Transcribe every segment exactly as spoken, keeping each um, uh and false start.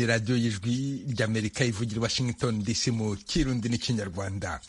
radiyo y'ijwi ry'Amerika ivugira Washington D C mu Kirundi n'ikinyarwanda.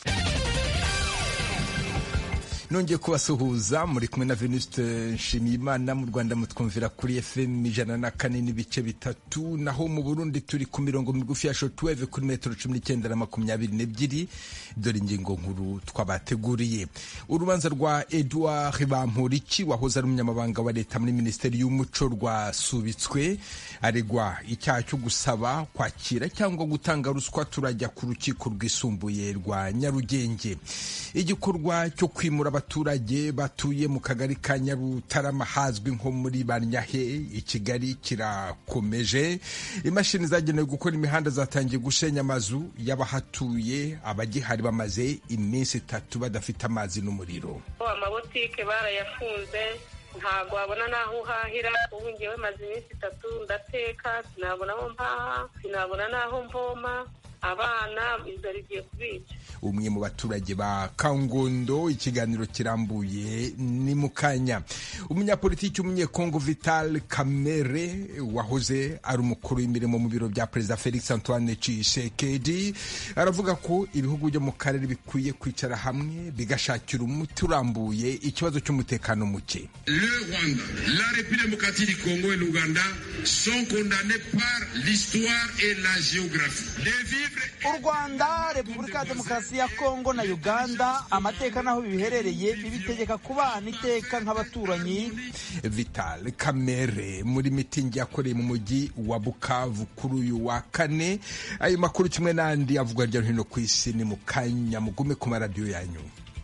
Nongeye kubasuhuza muri kumwe na Venuste Nshimiyimana. Mu Rwanda mutwumvira kuri F M ijana na kane n'ibice bitatu, naho mu Burundi turi ku mirongo migufi ya shortwave kuri metero cumi n'icyenda na makumyabiri n'ebyiri. Dore ingingo nkuru twabateguriye. Urubanza rwa Edouard Bamporiki wahoze ari umunyamabanga wa leta muri Minisiteri y'Umuco rwasubitswe, aregwa icyaha cyo gusaba, kwakira cyangwa gutanga ruswa. Turajya ku rukiko rwisumbuye rwa Nyarugenge. Igikorwa cyo kwimura abaturage batuye mu kagari ka Nyarutarama hazwi nko muri Banyahe i Kigali kirakomeje. Imashini zagenewe gukora imihanda zatangiye gushenya amazu y'abahatuye, abagihari bamaze iminsi itatu badafite amazi n'umuriro. Amabotike barayafunze, ntabwo wabona naho uhahira. Ubu ngewe maze iminsi itatu ndateka, sinabona aho mpaha, sinabona naho mvoma, abana inzara igiye kubica. Umwe mu baturage ba Kangondo. Ikiganiro kirambuye ni mukanya. Umunyapolitiki w'umunyekongo Vital Kamerhe wahoze ari umukuru w'imirimo mu biro bya Perezida Felix Antoine Tshisekedi aravuga ko ibihugu byo mu karere bikwiye kwicara hamwe bigashakira umuti urambuye ikibazo cy'umutekano muke. Le Rwanda, la République démocratique du Congo et l'Ouganda sont condamnés par l'histoire et la géographie. U Rwanda, Repubulika ya Demokarasi ya Kongo na Uganda, amateka naho biherereye bibitegeka kubana iteka nk'abaturanyi. Vital Kamerhe muri mitingi yakoreye mu mujyi wa Bukavu kuri uyu wa kane. Ayo makuru kimwe n'andi avugwa hirya no hino ku isi ni mukanya, mugume ku maradiyo yanyu.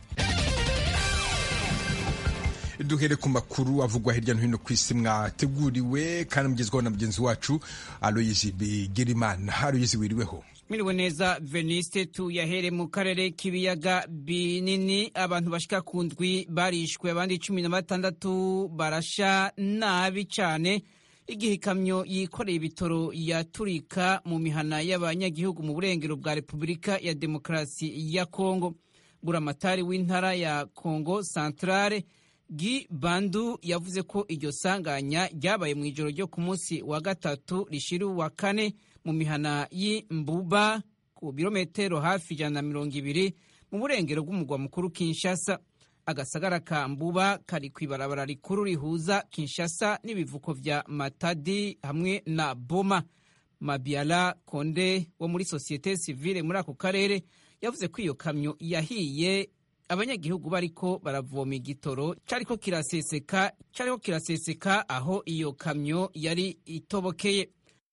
Duhere ku makuru avugwa hirya no hino ku isi mwateguriwe kandi mugezwaho na mugenzi wacu Aloyizi Bigirimana. Aloyizi, wiriweho? Miriwe neza Veniste. Tuyahere mu karere k'ibiyaga binini. Abantu bashika ku ndwi barishwe, abandi cumi na batandatu barasha nabi cyane igihe ikamyo yikoreye ibitoro yaturika mu mihana y'abanyagihugu mu burengero bwa Repubulika ya Demokarasi ya Kongo. Buramatari w'intara ya Kongo Centrale Guy Bandu yavuze ko iryo sanganya ryabaye mu ijoro ryo ku munsi wa gatatu rishira wa kane mu mihana y'Imbuba ku birometero hafi ijana na mirongo ibiri mu burengero bw'umugwa mukuru Kinshasa. Agasagara ka Mbuba kari kw'ibarabara rikuru rihuza Kinshasa n'ibivuko vya Matadi hamwe na Boma. Mabiala Konde wo muri Societe Civile muri ako karere yavuze ko iyo kamyo yahiye abanyagihugu bariko baravoma igitoro cariko kiraseseka cariko kiraseseka aho iyo kamyo yari itobokeye.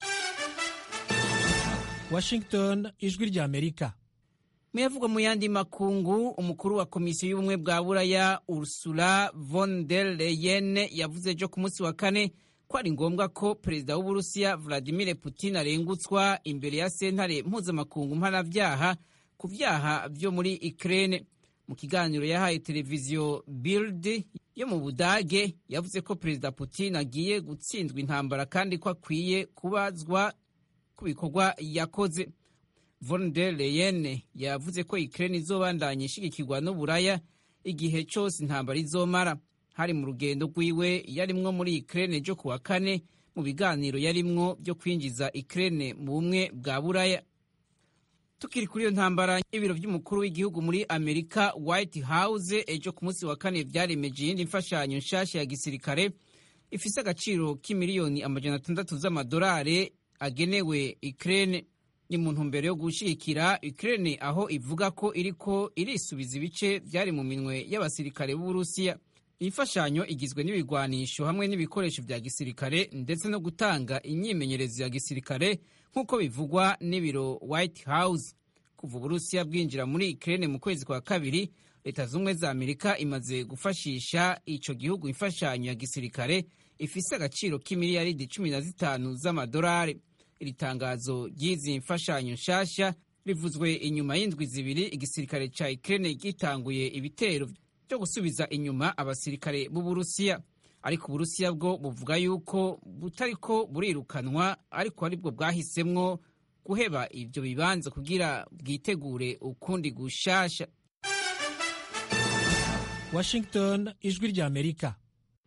Washington, ijwi rya Amerika. Muyavugwa mu yandi makungu, umukuru wa komisiyo y'ubumwe bwa Buraya Ursula von der Leyen yavuze ejo ku munsi wa kane ko ari ngombwa ko perezida w'Uburusiya Vladimir Putin arengutswa imbere ya sentare mpuzamakungu mpanavyaha ku vyaha vyo muri Ukraine. Mu kiganiro yahaye televiziyo Bild yo mu Budage yavuze ko perezida Putin agiye gutsindwa intambara kandi ko akwiye kubazwa ku bikorwa yakoze. Von der Leyen yavuze ko Ukraine izobandanya ishigikirwa n'Uburaya igihe cyose intambara izomara. Hari mu rugendo rwiwe yarimwo muri Ukraine ryo kuwa kane mu biganiro yarimwo byo kwinjiza Ukraine mu bumwe bwa Buraya. Tukiri kuri iyo ntambara, ibiro by'umukuru w'igihugu muri Amerika White House ejo ku munsi wa kane vyaremeje iyindi mfashanyo nshasha ya gisirikare ifise agaciro k'imiliyoni amajana atandatu z'amadolari agenewe Ukraine. Ni mu ntumbero yo gushigikira Ukraine aho ivuga ko iriko irisubiza ibice vyari mu minwe y'abasirikare b'Uburusiya. Imfashanyo igizwe n'ibigwanisho hamwe n'ibikoresho vya gisirikare ndetse no gutanga imyimenyerezo ya gisirikare nk'uko bivugwa n'ibiro White House. Kuva Uburusiya bwinjira muri Ukraine mu kwezi kwa kabiri, Leta z'Ubumwe za Amerika imaze gufashisha ico gihugu imfashanyo ya gisirikare ifise agaciro k'imiliyaridi cumi na zitanu z'amadolari. Iri tangazo ry'izi mfashanyo nshasha rivuzwe inyuma y'indwi zibiri igisirikare ca Ukraine gitanguye ibitero byo gusubiza inyuma abasirikare b'Uburusiya. Ariko Uburusiya bwo buvuga yuko butariko burirukanwa, ariko aribwo bwahisemwo guheba ivyo bibanza kugira bwitegure ukundi gushasha. Washington, ijwi rya Amerika.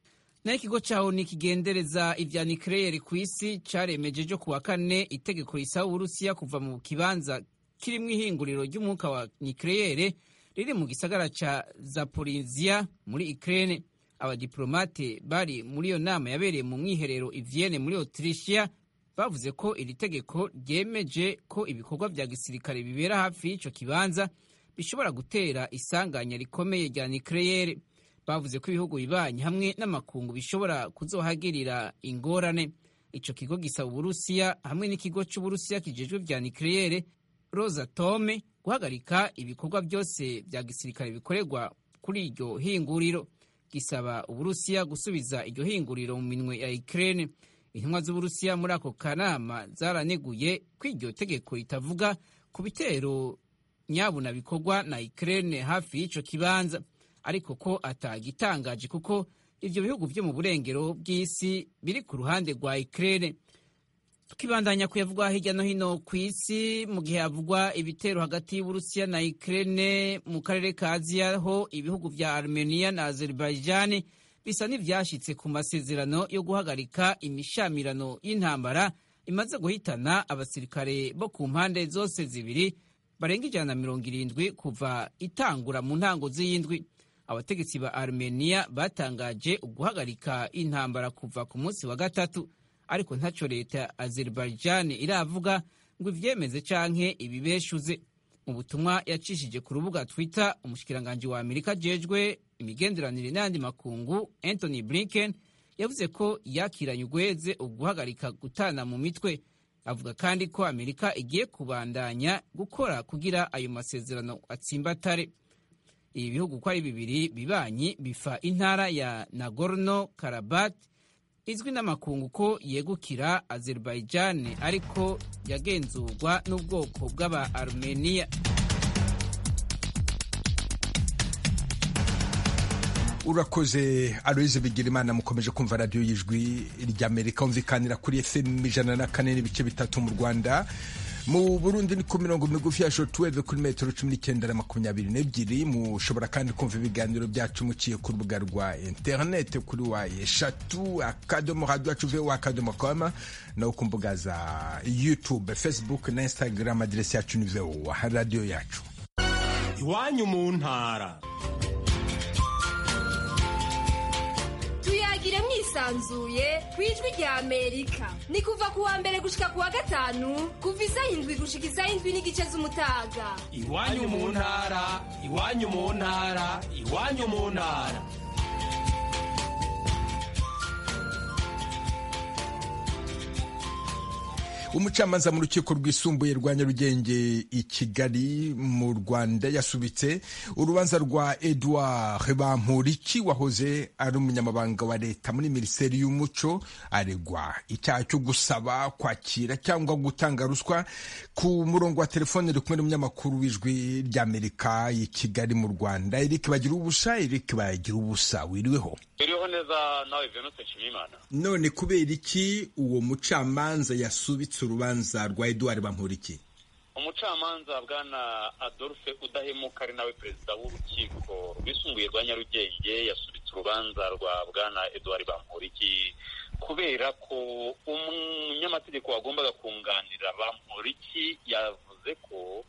naho ikigo cyaho nikigendereza ivya nucleaire ku isi caremeje jo kuwa kane itegeko risaba Uburusiya kuva mu kibanza kirimwo ihinguriro ry'umwuka wa nucleaire riri mu gisagara ca Zaporizhia muri Ukraine. Abadiplomate bari muri iyo nama yabereye mu mwiherero i Vienne muri Autrichia bavuze ko iri tegeko ryemeje ko ibikorwa vya gisirikare bibera hafi y'ico kibanza bishobora gutera isanganya rikomeye rya nucleaire. Bavuze ko ibihugu bibanye hamwe n'amakungu bishobora kuzohagirira ingorane. Ico kigo gisaba Uburusiya hamwe n'ikigo c'Uburusiya kijejwe vya nucleaire Rosatom guhagarika ibikorwa byose vya gisirikare bikorerwa kuri iryo hinguriro. Gisaba Uburusiya gusubiza iryo hinguriro mu minwe ya Ukraine. Intumwa z'Uburusiya muri ako kanama zaraneguye ko iryo tegeko ritavuga ku bitero nyabuna bikorwa na Ukraine hafi y'ico kibanza, ariko ko atagitangaje kuko ivyo bihugu vyo mu burengero bw'isi biri ku ruhande rwa Ukraine. Tukibandanya kuyavugwa hirya no hino ku isi, mu gihe havugwa ibitero hagati y'Uburusiya na Ukraine mu karere ka Aziya, ho ibihugu vya Armenia na Azerbaijan bisa n'ivyashitse ku masezerano yo guhagarika imishamirano y'intambara imaze guhitana abasirikare bo ku mpande zose zibiri barenga ijana na mirongo irindwi kuva itangura mu ntango z'iyindwi. Abategetsi ba Armenia batangaje uguhagarika intambara kuva ku munsi wa gatatu, ariko ntaco leta ya Azerbaijan iravuga ngo ivyemeze canke ibibeshuze. Mu butumwa yacishije ku rubuga Twitter, umushikiranganje wa Amerika jejwe imigenderanire n'andi makungu Anthony Blinken yavuze ko yakiranye ugweze uguhagarika gutana mu mitwe. Avuga kandi ko Amerika igiye kubandanya gukora kugira ayo masezerano atsimbatare. Ibi bihugu ko ari bibiri bibanyi bifa intara ya Nagorno-Karabakh izwi n'amakungu ko yegukira Azerbaijan ariko yagenzurwa n'ubwoko bw'aba Armenia. Urakoze Aloise Bigirimana. Mukomeje kumva radio y'ijwi ry'Amerika umvikanira kuri F M ijana na kane n'ibice bitatu mu Rwanda. Mu Burundi ni ku mirongo migufi ya shortwave kuri metero cumi n'icyenda na makumyabiri n'ebyiri. Mushobora kandi kumva ibiganiro byacu muciye ku rubuga rwa internet kuri wa eshatu akadomo radio yacu voa akadomo com, no ku mbuga za YouTube, Facebook na Instagram. Adresi yacu ni voa radio yacu. Iwanyu mu ntara. Tuyagire mwisanzuye kwijwi rya Amerika. Ni kuva kuwa mbere gushika kuwa gatanu kuva isaha indwi gushika isaha indwi n'igice z'umutaga. Iwanyu mu ntara, iwanyu mu ntara, iwanyu mu ntara. Umucamanza mu rukiko rwisumbuye rwa Nyarugenge i Kigali mu Rwanda yasubitse urubanza rwa Edouard Bamporiki wahoze ari umunyamabanga wa leta muri Minisiteri y'Umuco, aregwa icyaha cyo gusaba, kwakira cyangwa gutanga ruswa. Ku murongo wa telefone uri kumwe n'umunyamakuru w'ijwi ry'Amerika i Kigali mu Rwanda, Eric Bagira ubusa. Eric Bagira ubusa, wiriweho? Wiriweho neza nawe Venus Nshimiyimana. None kubera iki uwo mucamanza yasubitse urubanza rwa Edouard Bamporiki? Umucamanza bwana Adolphe Udahemuka ari nawe perezida w'urukiko rwisumbuye rwa Nyarugenge yasubitse urubanza rwa bwana Edouard Bamporiki kubera ko umunyamategeko wagombaga kunganira Bamporiki yavuze ko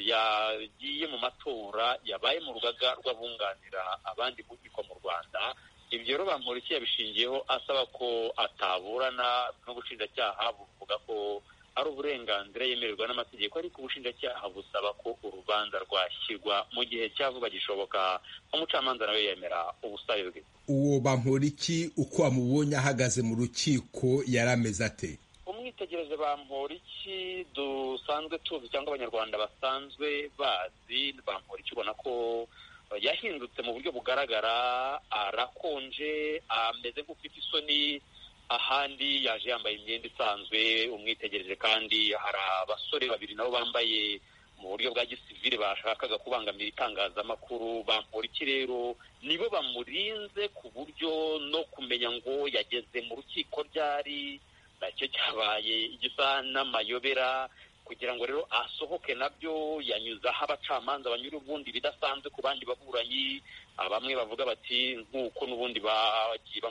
yagiye mu matora yabaye mu rugaga rw'abunganira abandi mu rukiko mu Rwanda. Ibyo rero Bamporiki yabishingiyeho asaba ko ataburana n'ubushinjacyaha buvuga ko ari uburenganzira yemererwa n'amategeko, ariko ubushinjacyaha busaba ko urubanza rwashyirwa mu gihe cya vuba gishoboka. Umucamanza nawe yemera ubusabe bwe. Uwo Bamporiki uko amubonye ahagaze mu rukiko yari ameze ate? Umwitegereje Bamporiki dusanzwe tuzi cyangwa abanyarwanda basanzwe bazi Bamporiki, ubona ko yahindutse mu buryo bugaragara, arakonje, ameze nk'ufite isoni, ahandi yaje yambaye imyenda isanzwe. Umwitegereje kandi hari abasore babiri nabo bambaye mu buryo bwa gisivile bashakaga kubangamira itangazamakuru. Bamporiki rero nibo bamurinze ku buryo no kumenya ngo yageze mu rukiko ryari nacyo cyabaye igisa n'amayobera. Kugira ngo rero asohoke nabyo yanyuze aho abacamanza banyura ubundi bidasanzwe ku bandi baburanyi. Bamwe bavuga bati nk'uko n'ubundi bagiye bamufungira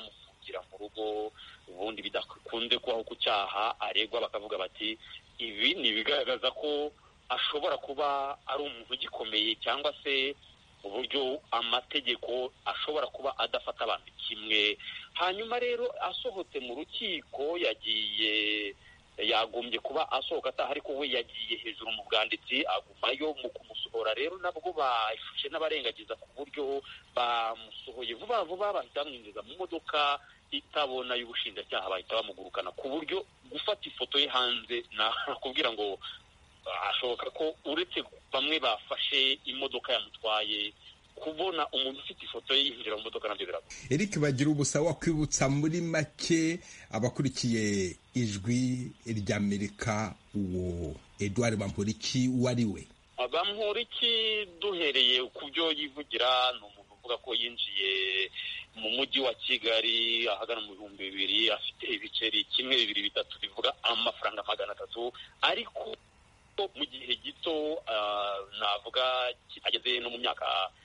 kumufungira mu rugo ubundi bidakunze kubaho ku cyaha aregwa, bakavuga bati ibi ni ibigaragaza ko ashobora kuba ari umuntu ugikomeye cyangwa se uburyo amategeko ashobora kuba adafata abantu kimwe. Hanyuma rero asohotse mu rukiko yagiye yagombye kuba asohoka ataha, ariko we yagiye hejuru mu bwanditsi agumayo. Mu kumusohora rero nabwo bashushe n'abarengagiza ku buryo bamusohoye vuba vuba bahita bamwinjiza mu modoka itabona y'ubushinjacyaha, bahita bamugurukana ku buryo gufata ifoto ye hanze nakubwira ngo ashoboka ko uretse bamwe bafashe imodoka yamutwaye, kubona umuntu ufite ifoto ye yinjira mu modoka nabyo birago. Eric bagira ubusa wakwibutsa muri make abakurikiye ijwi ry'Amerika uwo Edouard Bamporiki wari we? Bamporiki duhereye ku byo yivugira, ni umuntu uvuga ko yinjiye mu mujyi wa Kigali ahagana mu bihumbi bibiri, afite ibiceri kimwe bibiri bitatu bivuga amafaranga magana atatu, ariko mu gihe gito navuga ageze no mu myaka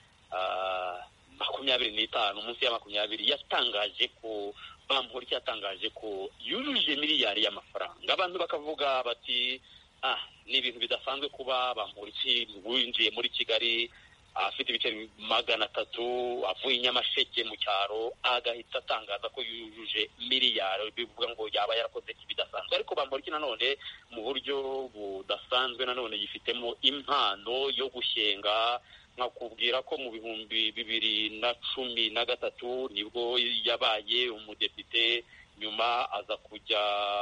makumyabiri n'itanu, munsi ya makumyabiri, yatangaje ko Bamporiki yatangaje ko yujuje miliyari y'amafaranga. Abantu bakavuga bati ah ni ibintu bidasanzwe kuba Bamporiki winjiye muri Kigali afite ibiceri magana atatu avuye Nyamasheke mu cyaro agahita atangaza ko yujuje miliyari, bivuga ngo yaba yarakoze ibidasanzwe. Ariko Bamporiki nanone mu buryo budasanzwe nanone yifitemo impano yo gushyenga. Nkakubwira ko mu bihumbi bibiri na cumi na gatatu nibwo yabaye umudepite, nyuma aza kujya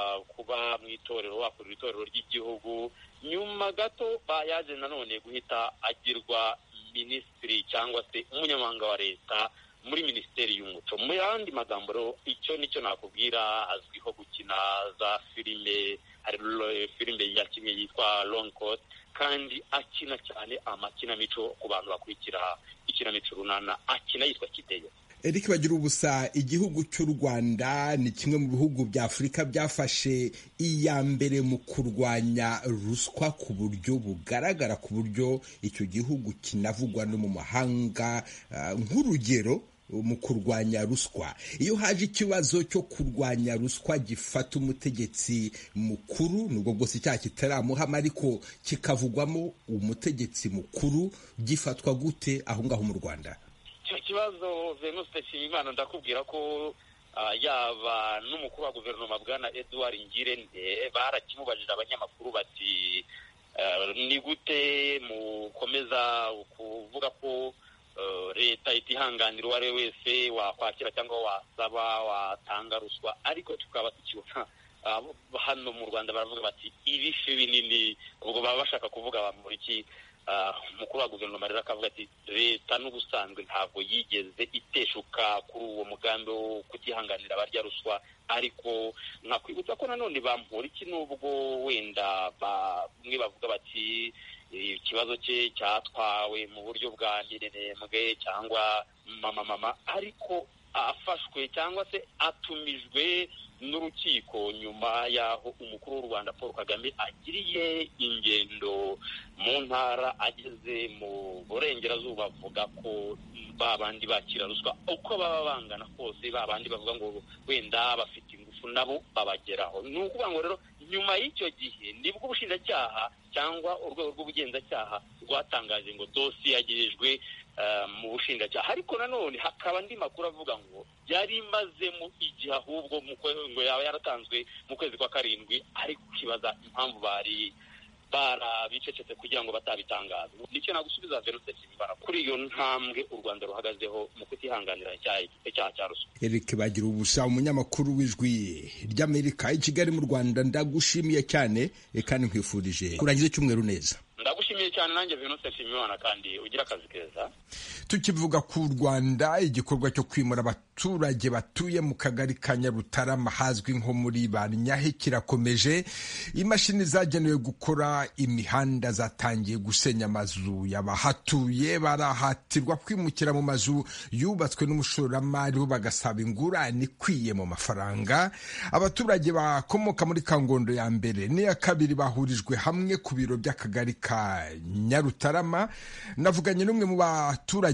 kuba mu itorero, wakorera itorero ry'igihugu. Nyuma gato bayaje nanone guhita agirwa minisitiri cyangwa se umunyamabanga wa leta muri minisiteri y'umuco. Mu yandi magambo rero icyo nicyo nakubwira, azwiho gukina za filime, hari filime yakinnye yitwa Long Coat, kandi akina cyane amakinamico. Ku bantu bakurikira ikinamico runana akina yitwa Kideyo. Eric bagira ubusa, igihugu cy'u Rwanda ni kimwe mu bihugu bya Afurika byafashe iya mbere mu kurwanya ruswa ku buryo bugaragara, ku buryo icyo gihugu kinavugwa no mu mahanga uh, nk'urugero mu kurwanya ruswa. Iyo haje ikibazo cyo kurwanya ruswa gifata umutegetsi mukuru, nubwo bwose icyaha kitaramuhama ariko kikavugwamo umutegetsi mukuru, gifatwa gute aho ngaho mu Rwanda? Icyo kibazo Venuste Nshimiyimana ndakubwira ko uh, yaba n'umukuru wa guverinoma bwana Edouard Ngirente barakimubajije abanyamakuru bati uh, ni gute mukomeza kuvuga ko Uh, leta itihanganira uwari wese wakwakira cyangwa wasaba watanga ruswa, ariko tukaba tukibona uh, hano mu Rwanda baravuga bati ibifi binini. Ubwo baba bashaka kuvuga Bamporiki. Umukuru wa guverinoma rero akavuga ati leta n'ubusanzwe ntabwo yigeze iteshuka kuri uwo mugambi wo kutihanganira abarya ruswa. Ariko nkakwibutsa ko nanone Bamporiki nubwo wenda bamwe bavuga bati ikibazo cye cyatwawe mu buryo bwa miremwe cyangwa mama mama, ariko afashwe cyangwa se atumijwe n'urukiko nyuma y'aho umukuru w'u Rwanda Paul Kagame agiriye ingendo mu ntara, ageze mu burengerazuba, avuga ko babandi bakira ruswa uko baba bangana kose, babandi bavuga ngo wenda bafite ingufu nabo babageraho. Ni ukuvuga ngo rero nyuma y'icyo gihe nibwo ubushinjacyaha cyangwa urwego rw'ubugenzacyaha rwatangaje ngo dosiye yagirijwe uh, mu bushinjacyaha. Ariko nanone hakaba andi makuru avuga ngo yari imazemo igihe ahubwo ngo yaba yaratanzwe mu kwezi kwa karindwi, ariko kibaza impamvu bari barabicecetse kugira ngo batabitangaza. Nicyo nagusubiza Venuste Nshimiyimana kuri iyo ntambwe u Rwanda ruhagazeho mu kutihanganira icyaha cya ruswa. Eric bagira ubusa, umunyamakuru w'ijwi ry'Amerika i Kigali mu Rwanda, ndagushimiye cyane kandi nkwifurije kurangiza icyumweru neza. Ndagushimiye cyane nanjye Venuste Nshimiyimana, kandi ugira akazi keza. Tukivuga ku Rwanda, igikorwa cyo kwimura abaturage batuye mu kagari ka Nyarutarama hazwi nko muri Banyahe kirakomeje. Imashini zagenewe gukora imihanda zatangiye gusenya amazu y'abahatuye, barahatirwa kwimukira mu mazu yubatswe n'umushoramari bo bagasaba ingurane ikwiye mu mafaranga. Abaturage bakomoka muri Kangondo ya mbere n'iya kabiri bahurijwe hamwe ku biro by'akagari ka Nyarutarama. Navuganye n'umwe mu baturage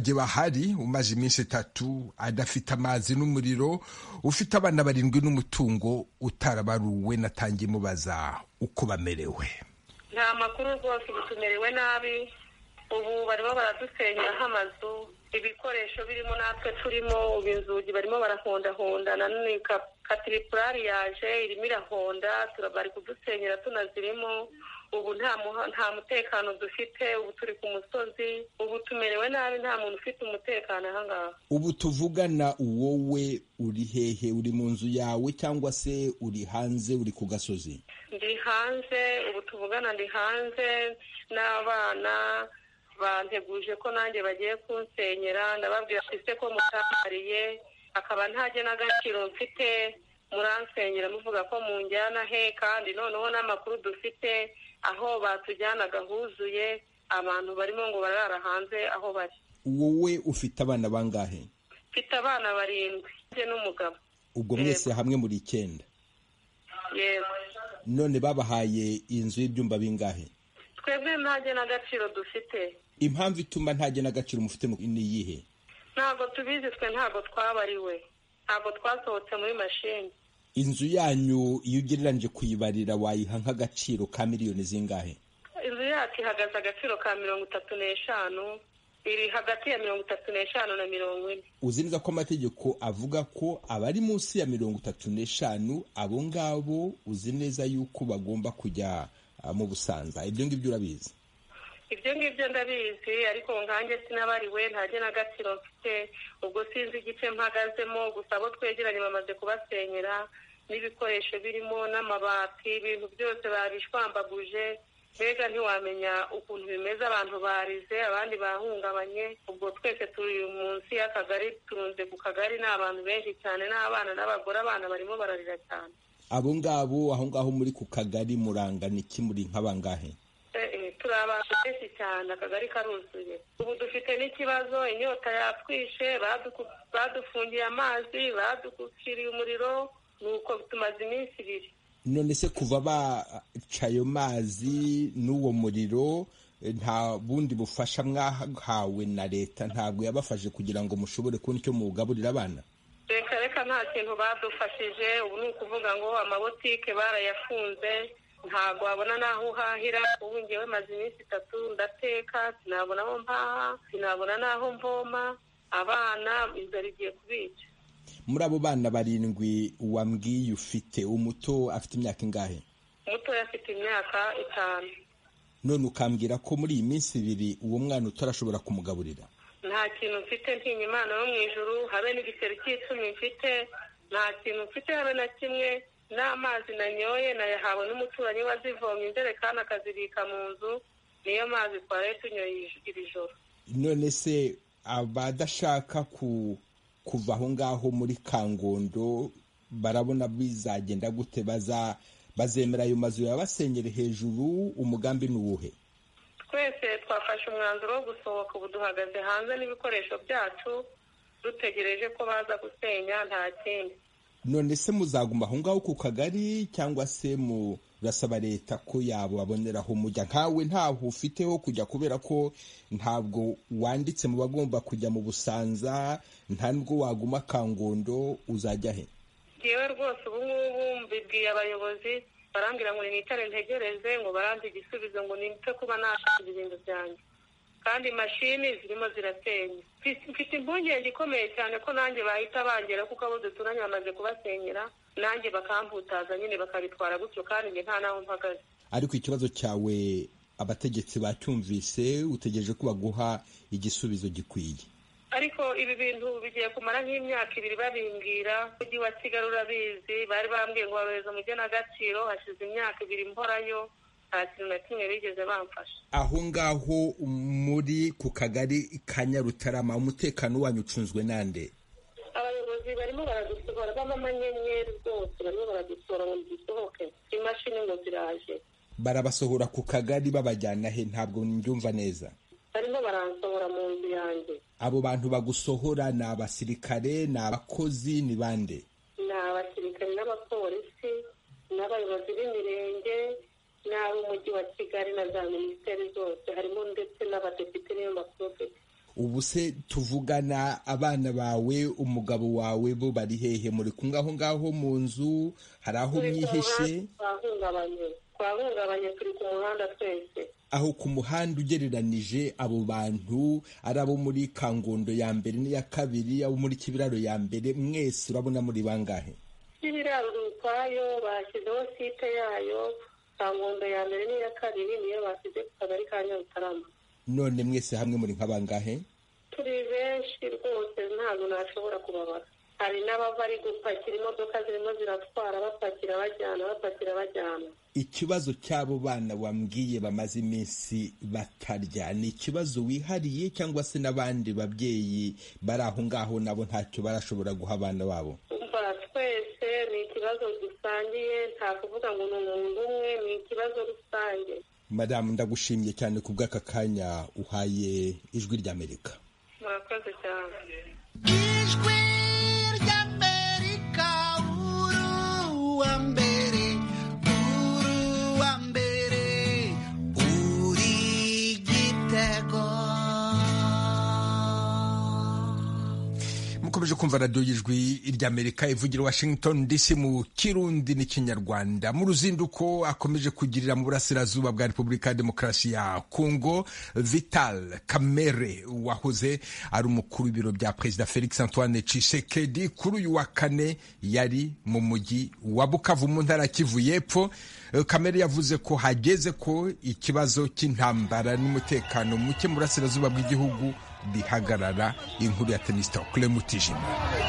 muturage bahari umaze iminsi itatu adafite amazi n'umuriro, ufite abana barindwi n'umutungo utarabaruwe, natangiye mubaza uko bamerewe. nta makuru rwose, ubu tumerewe nabi. Ubu barimo baradusenyeraho amazu, ibikoresho birimo natwe turimo, ubu inzugi barimo barahondahonda, nanone katiripurari yaje irimo irahonda, bari kudusenyera tunazirimo. Ubu nta nta mutekano dufite, ubu turi ku musozi, ubu tumerewe nabi, nta muntu ufite umutekano aha ngaha. Ubu tuvugana wowe uri hehe? Uri mu nzu yawe cyangwa se uri hanze, uri ku gasozi? Ndi hanze, ubu tuvugana ndi hanze, n'abana banteguje ko nanjye bagiye kunsenyera. Ndababwira ese ko mutambariye, akaba ntajye n'agaciro mfite, muransenyera muvuga ko munjyana he, kandi noneho n'amakuru dufite aho batujyanaga huzuye abantu barimo ngo barara hanze aho bari. Wowe ufite abana bangahe? Mfite abana barindwi njye n'umugabo. Ubwo mwese hamwe muri icyenda? Yego. None babahaye inzu y'ibyumba bingahe? Twebwe ntajye n'agaciro dufite. Impamvu ituma ntajye n'agaciro mufite ni iyihe? Ntabwo tubizi, twe ntabwo twabariwe, ntabwo twasohotse muri mashini. Inzu yanyu iyo ugereranyije kuyibarira wayiha nk'agaciro ka miliyoni zingahe? Inzu yacu ihagaze agaciro ka mirongo itatu n'eshanu, iri hagati ya mirongo itatu n'eshanu na mirongo ine. Uzi neza ko amategeko avuga ko abari munsi ya mirongo itatu n'eshanu abo ngabo uzi neza yuko bagomba kujya mu busanza. Ibyo ngibyo urabizi? Ibyo ngibyo ndabizi, ariko nkanjye sinabariwe, ntajye n'agaciro mfite. Ubwo sinzi igice mpagazemo, gusa abo twegeranye bamaze kubasenyera n'ibikoresho birimo n'amabati, ibintu byose babishwambaguje. Mbega ntiwamenya ukuntu bimeze, abantu barize, abandi bahungabanye. Ubwo twese turi munsi y'akagari, turunze ku kagari, ni abantu benshi cyane, n'abana n'abagore. Abana barimo bararira cyane. Abo ngabo aho ngaho muri ku kagari murangana iki, muri nk'abangahe? Turi abantu benshi cyane, akagari karuzuye. Ubu dufite n'ikibazo, inyota yatwishe, badufungiye amazi, badukukiriye umuriro, nuko tumaze iminsi ibiri. None se kuva baca ayo mazi n'uwo muriro nta bundi bufasha mwahawe na leta? Ntabwo yabafashe kugira ngo mushobore kubona icyo mugaburira abana? Reka reka nta kintu badufashije. Ubu ni ukuvuga ngo amabotike barayafunze, ntabwo wabona n'aho uhahira. Ubu ngewe maze iminsi itatu ndateka, sinabona aho mpaha, sinabona n'aho mvoma. Abana inzara igiye kubica. Muri abo bana barindwi wambwiye ufite, umuto afite imyaka ingahe? Umuto afite imyaka itanu. None ukambwira ko muri iyi minsi ibiri uwo mwana utarashobora kumugaburira? Nta kintu mfite, ntinya Imana yo mu ijuru, habe n'igiceri cy'icumi mfite, nta kintu mfite habe na kimwe. N'amazi nanyoye nayahawe n'umuturanyi wazivomye injerekani akazibika mu nzu, niyo mazi twari tunyoye iri joro. None se abadashaka ku kuva aho ngaho muri Kangondo barabona bizagenda gute? baza bazemera ayo mazu yabasenyere hejuru? Umugambi ni uwuhe? Twese twafashe umwanzuro wo gusohoka, ubu duhagaze hanze n'ibikoresho byacu dutegereje ko baza gusenya, nta kindi. None se muzaguma aho ngaho ku kagari cyangwa se murasaba leta ko yabo baboneraho mujya? Nkawe ntaho ufiteho kujya kubera ko ntabwo wanditse mu bagomba kujya mu Busanza, nta nubwo waguma Kangondo, uzajya he? Yewe rwose ubu ngubu mbibwiye abayobozi, barambwira ngo nitare ntegereze, ngo baranze igisubizo, ngo nite kuba nashinze ibintu byanjye, kandi mashini zirimo ziratenya. Mfite impungenge ikomeye cyane ko nanjye bahita bangera, kuko abo duturanye bamaze kubasenyera, nanjye bakamputaza nyine bakabitwara gutyo, kandi njye nta naho mpagaze. Ariko ikibazo cyawe abategetsi bacyumvise, utegereje ko baguha igisubizo gikwiye? Ariko ibi bintu bigiye kumara nk'imyaka ibiri babimbwira. Umujyi wa Kigali urabizi, bari bambwiye ngo barohereza umugenagaciro, hashize imyaka ibiri mporayo, nta kintu na kimwe bigeze bamfasha. Aho ngaho muri ku kagari ka Nyarutarama umutekano wanyu ucunzwe nande? Abayobozi barimo baradusohora, b'amanyenyeri rwose barimo baradusohora ngo dusohoke, imashini ngo ziraje. Barabasohora ku kagari babajyana he? Ntabwo mbyumva neza. Barimo baransohora mu nzu yanjye. Abo bantu bagusohora ni abasirikare, ni abakozi, ni bande? Ni abasirikare n'abapolisi n'abayobozi b'imirenge n'ab'umujyi wa Kigali na za minisiteri zose, harimo ndetse n'abadepite n'iyo maprofeti. ubu se tuvugana abana bawe umugabo wawe bo bari hehe? muri kumwe aho ngaho mu nzu? hari aho mwihishe? twahungabanye twahungabanye turi ku muhanda twese. Aho ku muhanda ugereranije abo bantu ari abo muri Kangondo ya mbere n'iya kabiri, abo muri Kibiraro ya mbere, mwese urabona muri bangahe? Kibiraro ukwayo bashyizeho site yayo, Kangondo ya mbere n'iya kabiri niyo bashyize ku kagari ka Nyarutarama. None mwese hamwe muri nk'abangahe? Turi benshi rwose ntabwo nashobora kubabara. Hari n'abava ari gupakira, imodoka zirimo ziratwara bapakira bajyana bapakira bajyana. Ikibazo cy'abo bana wambwiye bamaze iminsi batarya ni ikibazo wihariye cyangwa se n'abandi babyeyi bari aho ngaho nabo ntacyo barashobora guha abana babo? Umva, twese ni ikibazo dusangiye, nta kuvuga ngo ni umuntu umwe, ni ikibazo rusange. Madamu, ndagushimiye cyane ku bw'aka kanya uhaye Ijwi ry'Amerika. Murakoze cyane. Ijwi ry'Amerika, uru wa mbere, uru wa mbere, uri Gitego. Mukomeje kumva radiyo y'Ijwi ry'Amerika ivugira Washington D C mu Kirundi n'Ikinyarwanda. Mu ruzinduko akomeje kugirira mu burasirazuba bwa Repubulika ya Demokarasi ya Kongo, Vital Kamerhe wahoze ari umukuru w'ibiro bya Perezida Felix Antoine Tshisekedi kuri uyu wa kane yari mu mujyi wa Bukavu mu ntara ya Kivu y'Epfo. Kamerhe yavuze ko hageze ko ikibazo cy'intambara n'umutekano muke mu burasirazuba bw'igihugu bihagarara. Inkuru ya Tenista Clemutijima.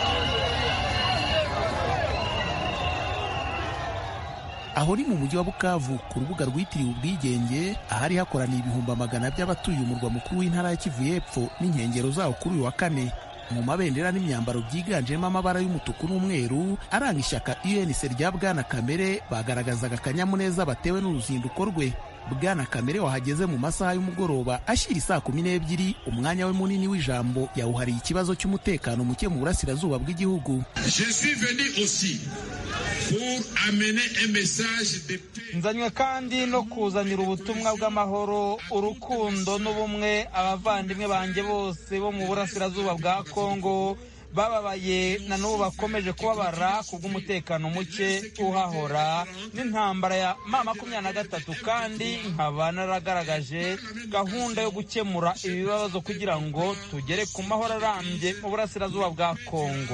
Aho ni mu mujyi wa Bukavu ku rubuga rwitiriwe ubwigenge, ahari hakoraniye ibihumbi magana by'abatuye umurwa mukuru w'intara ya Kivu y'Epfo n'inkengero zawo kuri uyu wa kane. Mu mabendera n'imyambaro byiganjemo amabara y'umutuku n'umweru aranga ishyaka U N C rya Bwana Kamerhe bagaragazaga akanyamuneza batewe n'uruzinduko rwe. Bwana Kamerhe wahageze mu masaha y'umugoroba ashyira isaa kumi n'ebyiri, umwanya we munini w'ijambo yawuhariye ikibazo cy'umutekano muke mu burasirazuba bw'igihugu. Nzanywe kandi no kuzanira ubutumwa bw'amahoro, urukundo n'ubumwe abavandimwe banjye bose bo mu burasirazuba bwa Kongo bababaye na n'ubu bakomeje kubabara kubw'umutekano muke uhahora n'intambara ya ma makumyabiri na gatatu, kandi nkaba naragaragaje gahunda yo gukemura ibibazo kugira ngo tugere ku mahoro arambye mu burasirazuba bwa Kongo.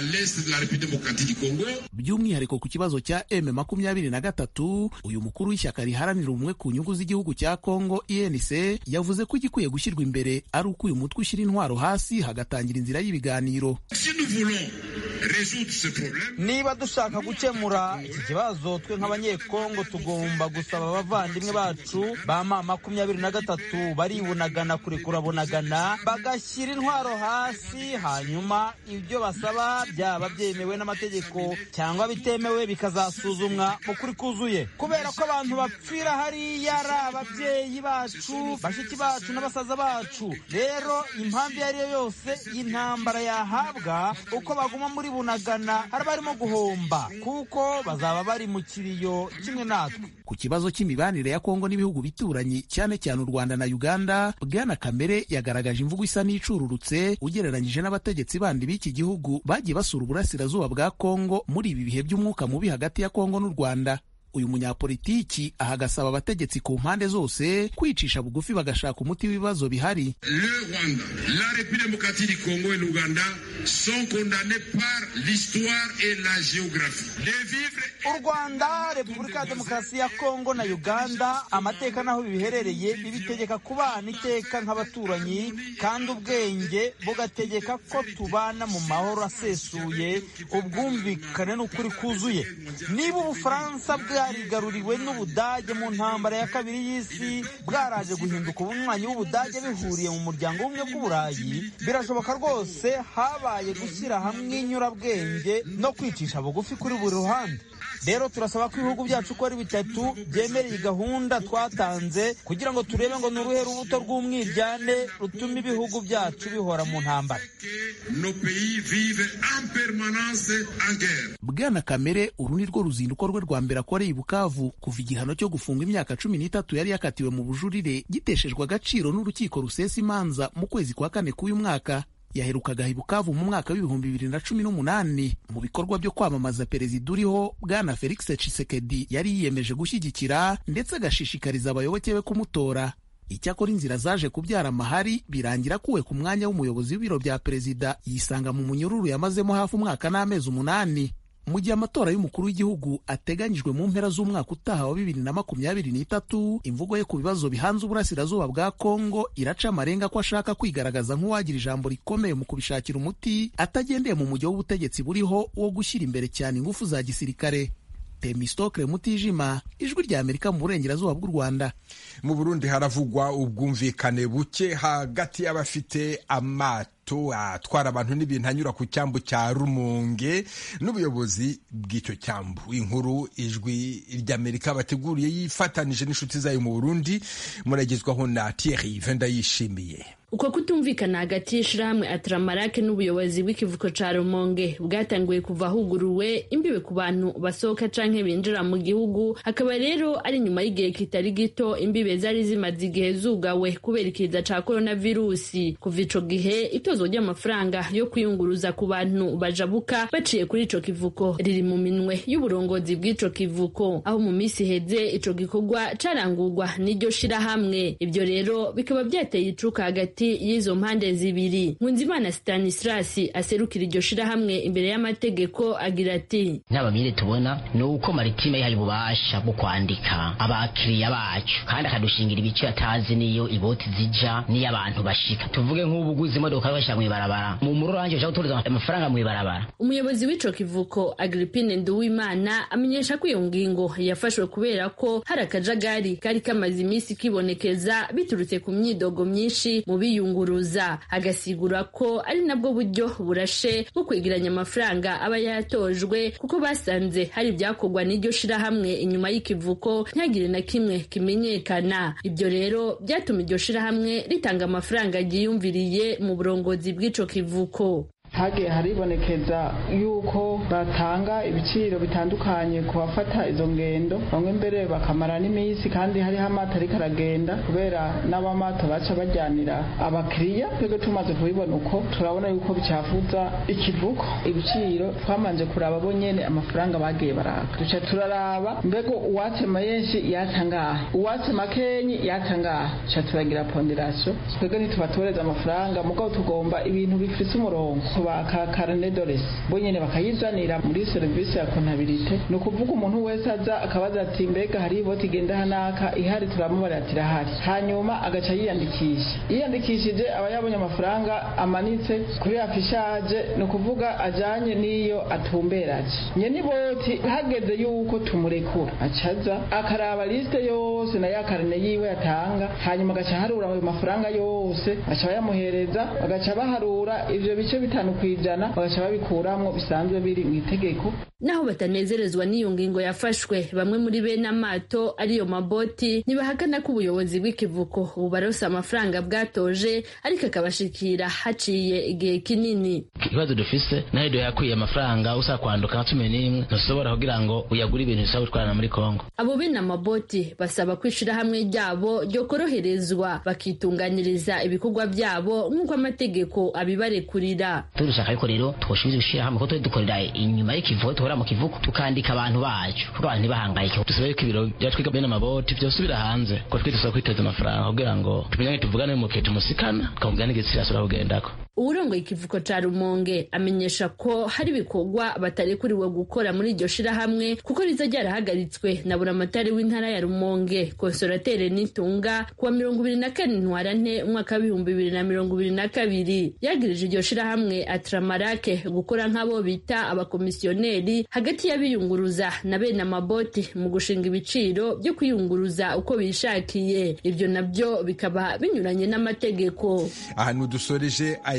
By'umwihariko ku kibazo cya M makumyabiri na gatatu, uyu mukuru w'ishyaka riharanira ubumwe ku nyungu z'igihugu cya Kongo U N C yavuze ko igikwiye gushyirwa imbere ari uko uyu mutwe ushyira intwaro hasi hagatangira inzira y'ibiganiro. Niba dushaka gukemura iki kibazo, twe nk'abanyekongo tugomba gusaba abavandimwe bacu ba ma makumyabiri na gatatu baribunagana kurekura bunagana bagashyira intwaro hasi, hanyuma ibyo basaba byaba byemewe n'amategeko cyangwa bitemewe bikazasuzumwa mu kuri kuzuye. Kubera ko abantu bapfira hariya ari ababyeyi bacu, bashiki bacu n'abasaza bacu, rero impamvu iyo ari yo yose y'intambara yahabwa uko baguma muri bunagana hari barimo guhomba, kuko bazaba bari mu kiriyo kimwe natwe. Ku kibazo cy'imibanire ya Kongo n'ibihugu bituranyi cyane cyane u Rwanda na Uganda, Bwana Kamerhe yagaragaje imvugo isa n'icururutse ugereranyije n'abategetsi bandi b'iki gihugu bagiye basura uburasirazuba bwa Kongo muri ibi bihe by'umwuka mubi hagati ya Kongo n'u Rwanda. Uyu munyapolitiki ahagasaba abategetsi ku mpande zose kwicisha bugufi bagashaka umuti w'ibibazo bihari. Le Rwanda, la République démocratique du Congo et l'Ouganda sont condamnés par l'histoire et la géographie. Les vivres... U Rwanda, Repubulika ya Demokarasi ya Kongo na Uganda, amateka naho biherereye bibitegeka kubana iteka nk'abaturanyi, kandi ubwenge bugategeka ko tubana mu mahoro asesuye, ubwumvikane n'ukuri kuzuye. Niba Ubufaransa bwarigaruriwe n'Ubudage mu ntambara ya kabiri y'isi bwaraje guhinduka ubunywanyi bw'Ubudage bihuriye mu muryango w'ubumwe bw'Uburayi, birashoboka rwose habaye gushyira hamwe inyurabwenge no kwicisha bugufi kuri buri ruhande. rero turasaba ko ibihugu byacu uko ari bitatu byemereye gahunda twatanze kugira ngo turebe ngo ni uruhe rubuto rw'umwiryane rutuma ibihugu byacu bihora mu ntambara. Bwana Kamere, uru ni rwo ruzinduko rwe rwa mbere akoreye i Bukavu kuva igihano cyo gufunga imyaka cumi n'itatu yari yakatiwe mu bujurire giteshejwe agaciro n'urukiko rusesa imanza mu kwezi kwa kane k'uyu mwaka. Yaherukaga i Bukavu mu mwaka w'ibihumbi bibiri na cumi n'umunani mu bikorwa byo kwamamaza perezida uriho Bwana Felix Tshisekedi yari yiyemeje gushyigikira ndetse agashishikariza abayoboke be kumutora. Icyakora inzira zaje kubyara amahari birangira kuwe ku mwanya w'umuyobozi w'ibiro bya perezida yisanga mu munyururu yamazemo hafi umwaka n'amezi umunani. Mu gihe amatora y'umukuru w'igihugu ateganyijwe mu mpera z'umwaka utaha wa bibiri na makumyabiri n'itatu, imvugo ye ku bibazo bihanze uburasirazuba bwa Kongo iraca amarenga ko ashaka kwigaragaza nk'uwagira ijambo rikomeye mu kubishakira umuti atagendeye mu mujyo w'ubutegetsi buriho wo gushyira imbere cyane ingufu za gisirikare. Temistokle Mutijima, Ijwi rya Amerika mu burengerazuba bw'u Rwanda. Mu Burundi haravugwa ubwumvikane buke hagati y'abafite amato atwara abantu n'ibintu anyura ku cyambu cya Rumonge n'ubuyobozi bw'icyo cyambu. Inkuru Ijwi rya Amerika bateguriye yifatanije n'inshuti zayo mu Burundi, muragezwaho na Thierry Vendayishimiye. Uko kutumvikana hagati y'ishirahamwe Atramarake n'ubuyobozi bw'ikivuko ca Rumonge bwatanguye kuva huguruwe imbibe ku bantu basohoka canke binjira mu gihugu, akaba rero ari nyuma y'igihe kitari gito imbibe zari zimaze igihe zugawe kubera ikiza ca coronavirusi. Kuva ico gihe itozwa ry'amafaranga yo kwiyunguruza ku bantu bajabuka baciye kuri ico kivuko riri mu minwe y'uburongozi bw'ico kivuko, aho mu misi heze ico gikorwa carangurwa n'iryo shirahamwe. Ibyo rero bikaba byateye icuka hagati y'izo mpande zibiri. Nkunzimana Stanislas aserukira iryo shirahamwe imbere y'amategeko agira ati: "N'abamire tubona ni uko Maritime yahaye ububasha bwo kwandika abakiriya bacu kandi akadushingira ibice atazi niyo iboti zija niyo abantu bashika. Tuvuge nk'ubuguzi imodoka bashaka mu ibarabara mu mururanje cyo gutoreza amafaranga mu ibarabara." Umuyobozi w'ico kivuko Agrippine Nduwimana amenyesha ko iyo ngingo yafashwe kubera ko hari akajagari kari kamaze imisi kibonekeza biturutse ku myidogo myinshi mu yunguruza, agasigura ko ari nabwo buryo burashe bwo kwegeranya amafaranga aba yatojwe kuko basanze hari ibyakorwa n'iryo shirahamwe inyuma y'ikivuko ntagire na kimwe kimenyekana. Ibyo rero byatuma iryo shirahamwe ritanga amafaranga yiyumviriye mu burongozi bw'ico kivuko. hagiye haribonekeza yuko batanga ibiciro bitandukanye ku bafata izo ngendo, bamwe mbere bakamara n'iminsi kandi hariho amato ariko aragenda kubera n'abamato baca bajyanira abakiriya. Twebwe tumaze kubibona uko turabona yuko bicafuza ikivuko. Ibiciro twamanje kuraba bo nyene amafaranga bagiye baraka, duca turaraba mbego uwatse mayenshi yatangahe, uwatse makenyi yatangahe, duca turagira ponderation. Twebwe ntitubatoreza amafaranga mugabo tugomba ibintu bifise umurongo baka carnet d'adresse bo nyene bakayizanira muri service ya comptabilité. No kuvuga umuntu wese aza akabaza ati mbega hari iboti genda hanaka ihari, turamubaratira hari, hanyuma agaca yiyandikisha. Yiyandikishije aba yabonye amafaranga amanitse kuri afishaje, no kuvuga ajanye niyo atumberaje. Nyene iboti hageze yuko tumurekura acaza akaraba liste yose na ya carnet yiwe yatanga, hanyuma agaca harura ayo mafaranga yose aca yamuhereza, agaca baharura ivyo bice bitanu kwijana bagaca babikuramwo bisanzwe biri mu itegeko. Naho batanezerezwa n'iyo ngingo yafashwe, bamwe muri bene amato ariyo maboti ntibahakana ko ubuyobozi bw'ikivuko ubu barosa amafaranga bwatoje ariko akabashikira haciye igihe kinini. Ikibazo dufise nayo do yakwiye amafaranga usa kwanduka cumi n'imwe ntushobora kugira ngo uyagure ibintu bisaba gutwarana muri Kongo. Abo bene amaboti basaba kwishira hamwe ryabo ryo koroherezwa bakitunganyiriza ibikorwa byabo nk'uko amategeko abibarekurira. Turashaka yuko rero twoshibiza gushira hamwe ko turi dukorera inyuma y'ikivuko, tuhora mu kivuko tukandika abantu bacu kuko abantu ntibahangayike. Dusabe ko ibiro byatwiga bene amaboti byosubira hanze ko twiteza kwiteza amafaranga kugira ngo tumenye tuvugane mu kitu musikana twavugane igitsira sura kugendako. Uburongo ikivuko ca Rumonge amenyesha ko hari ibikorwa batarekuriwe gukora muri iryo shirahamwe kuko riza ryarahagaritswe na buramatari w'intara ya Rumonge Consolatere Nitunga kuwa mirongo ibiri na kane Ntwarante umwaka w'ibihumbi bibiri na mirongo ibiri na kabiri. Yagirije iryo shirahamwe Atramarake gukora nk'abo bita abakomisiyoneri hagati y'abiyunguruza na bene amaboti mu gushinga ibiciro byo kwiyunguruza uko bishakiye. Ibyo nabyo bikaba binyuranye n'amategeko. Ahantu dusoreje aya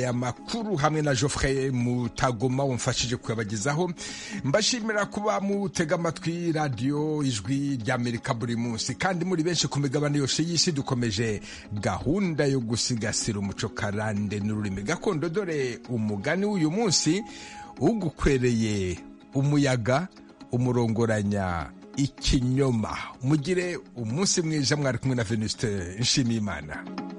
aya makuru hamwe na Geoffrey Mutagoma wamfashije kuyabagezaho. Mbashimira kuba mutega amatwi radio Ijwi ry'Amerika buri munsi kandi muri benshi ku migabane yose y'isi. Dukomeje gahunda yo gusigasira umuco karande n'ururimi gakondo. Dore umugani w'uyu munsi: ugukwereye umuyaga umurongoranya ikinyoma. Mugire umunsi mwiza. Mwari kumwe na Venuste Nshimiyimana.